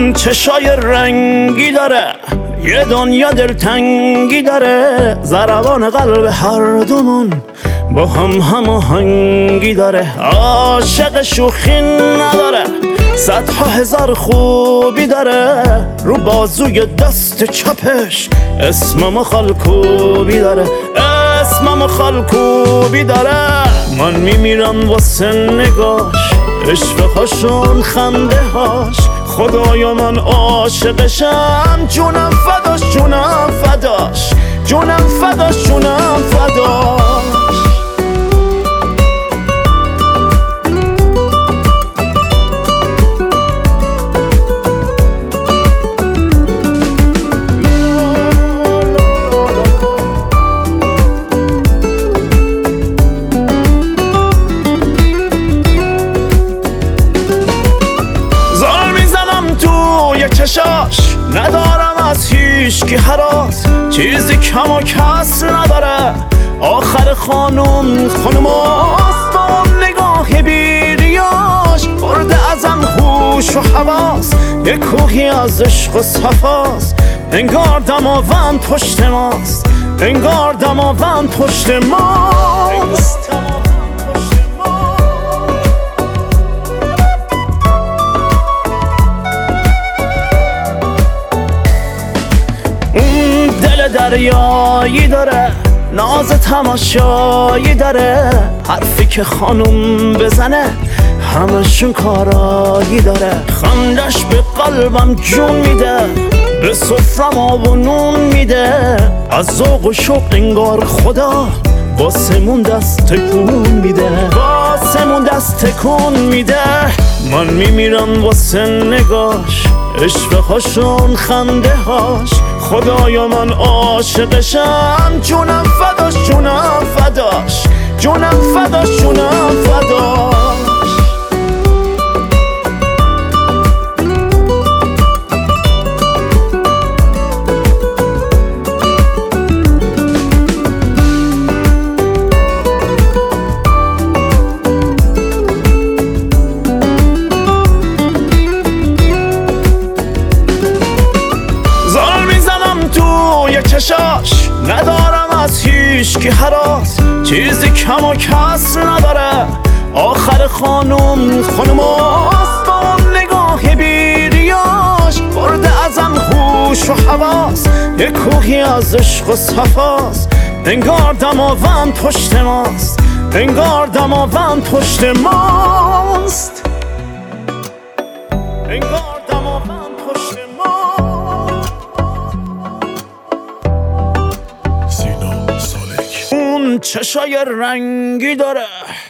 اون چشای رنگی داره، یه دنیا دلتنگی داره، ضربان قلب هر دومون با هم آهنگی داره. عاشق شوخی نداره، صدها هزار خوبی داره، رو بازوی دست چپش اسمم خالکوبی داره، اسمم خالکوبی داره. من میمیرم واسه نگاش، اشفقاشون خنده هاش، خدایا من عاشقشم، جونم فداش جونم فداش، جونم فداش جونم فداش. توی چشاش ندارم از هیچکی هراس، چیزی کم و کس نداره، آخر خانوماست. با اون نگاه بیریاش برده ازم هوش و حواس، یه کوهی از عشق و صفاست، انگار دماوند پشت ماست، انگار دماوند پشت ماست. دل دریایی داره، ناز تماشایی داره، حرفی که خانوم بزنه همشون کارایی داره. خندش به قلبم جون میده، به سفرم آب و نون میده، از ذوق و شوق انگار خدا واسمون دست تکون میده، واسمون دست تکون میده. من میمیرم واسه نگاش، اشفقاشون خنده هاش، خدایا من عاشقشم، جونم فداش جونم فداش، جونم فداش جونم فداش. توی چشاش ندارم از هیچکی هراس، چیزی کم و کس نداره، آخر خانوماست. با اون نگاه بیریاش برده ازم هوش و حواس، یه کوهی از عشق و صفاست، انگار دماوند پشت ماست، انگار دماوند پشت ماست، انگار دماوند پشت ماست. اون چشای رنگی داره،